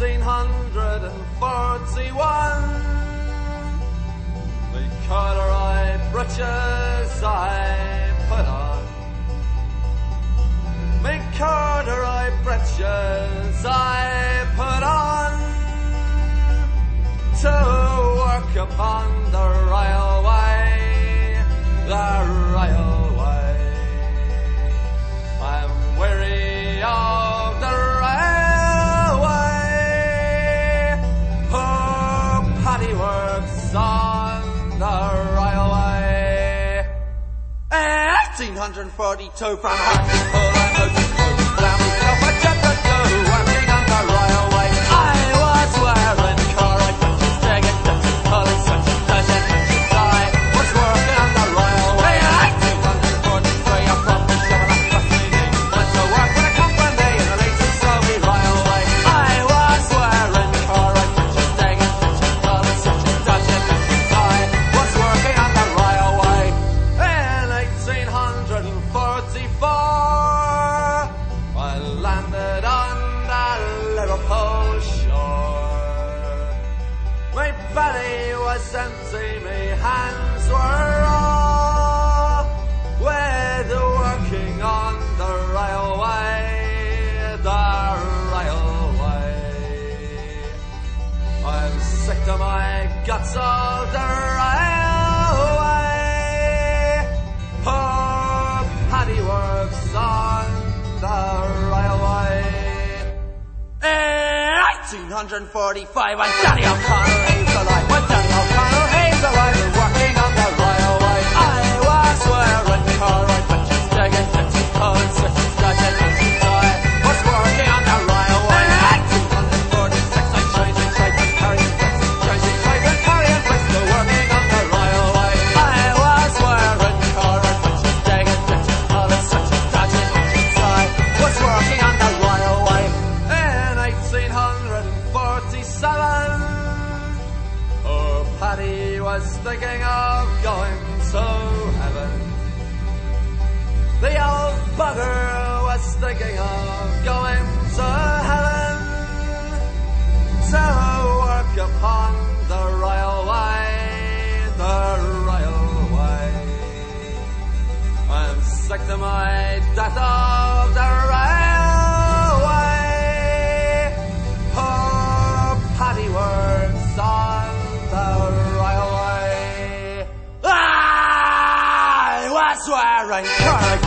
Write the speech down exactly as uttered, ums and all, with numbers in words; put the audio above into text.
eighteen forty-one, the corduroy breeches I put on, my corduroy breeches I put on to work upon the railway, the railway. I'm weary of the railway, oh, Paddy works on the railway. eighteen forty-two from Hartlepool and Otisburg, down myself a jet to go, working on the railway. I was wearing corduroy breeches, digging ditches, pulling switches, dashing engines. I was working on the railway. eighteen forty-three, I'm from the shovel and Bustling, went to work with a company in the Leighton Slowey Railway. I was wearing corduroy breeches, digging ditches, pulling switches, dashing engines. I was working on the railway. In eighteen forty-four, I landed on the Liverpool shore. My belly was empty, my hands were raw, with working on the railway, the railway. I'm sick to my guts of the railway. Oh, Paddy works on the railway. In eighteen forty-five, when Danny O'Connell he's alive, when Danny O'Connell he's alive, and working on the railway. I was wearing corduroy breeches, digging ditches, pulling switches, dashing engines. I was working on the railway. In eighteen forty-six, I changing trades and carrying bricks, changing trades and carrying bricks, to working on the railway. I was wearing corduroy breeches, digging ditches, pulling switches, dashing engines. I was working on the railway. In eighteen forty-seven, oh, Paddy was thinking of going to heaven. The old bugger was thinking of going to heaven, to work upon the railway, the railway. I'm sick to my death of the railway. Oh, Paddy works on the railway. I was wearing corduroy